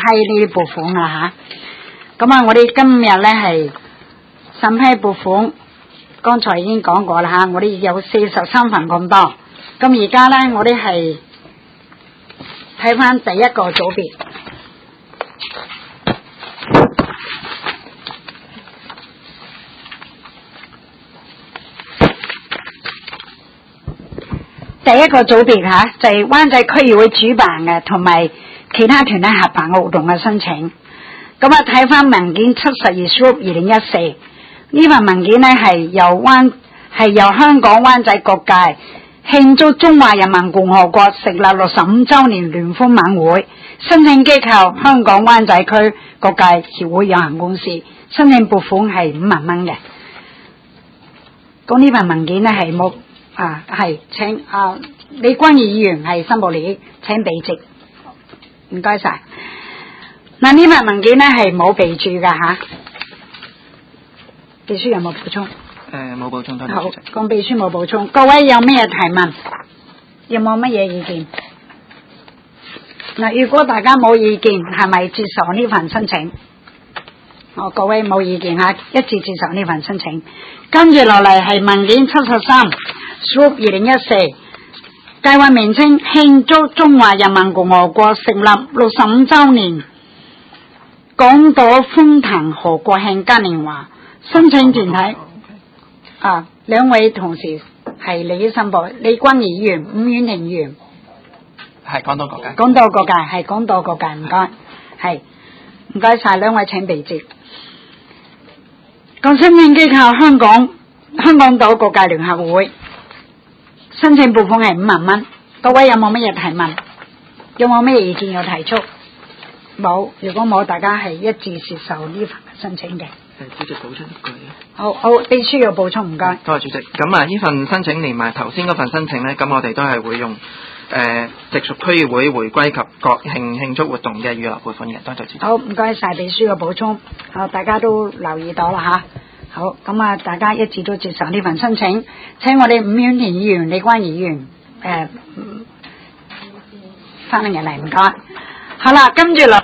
呢啲撥款啦吓。咁啊，我哋今日咧係審批撥款，剛才已經講過啦吓，我哋有43份咁多。咁而家咧，我哋係睇翻第一個組別。第一個組別吓，就係灣仔區議會主辦嘅，同埋其他團體合辦嘅活動嘅申請。咁啊，睇翻文件72/2014呢份文件呢，係由香港灣仔各界慶祝中華人民共和國成立65周年聯歡晚會，申請機構香港灣仔區各界協會有限公司，申請撥款係5萬蚊嘅。咁呢份文件呢，係冇。係請李君儀議員係申報理，請備席，唔該晒。嗱，呢份文件咧係冇備註噶吓，秘書有冇補充？ 冇補充，多謝。 好，咁秘書冇補充，各位有咩提問？有冇乜嘢意見？嗱，如果大家冇意見，係咪接受呢份申請？各位冇意見吓，一致接受呢份申請。跟住落嚟係文件73/2014，計劃名稱慶祝中華人民共和國成立65周年，港島歡騰河國慶嘉年華。申請團體兩位同事係李申報，李君儀議員、伍婉婷議員。 係港島各界。 港島各界係港島各界，唔該，係唔該晒兩位，請備席。個申請機構香港島各界聯合會，申請撥款係5萬蚊。各位有冇乜嘢提問？有冇咩意見要提出？冇。如果冇，大家係一致接受呢份申請嘅。 主席補充一句。 好，秘書要補充，唔該。 多謝主席。咁啊，呢份申請連埋頭先嗰份申請咧，咁我哋都係會用直屬區議會回歸及國慶慶祝活動嘅預留撥款嘅。多謝主席。 好，唔該晒秘書嘅補充。好，大家都留意到啦吓。好，咁啊，大家一致都接受呢份申請，請我哋伍婉婷議員、李君儀議員翻嚟，唔該。好啦，跟住落。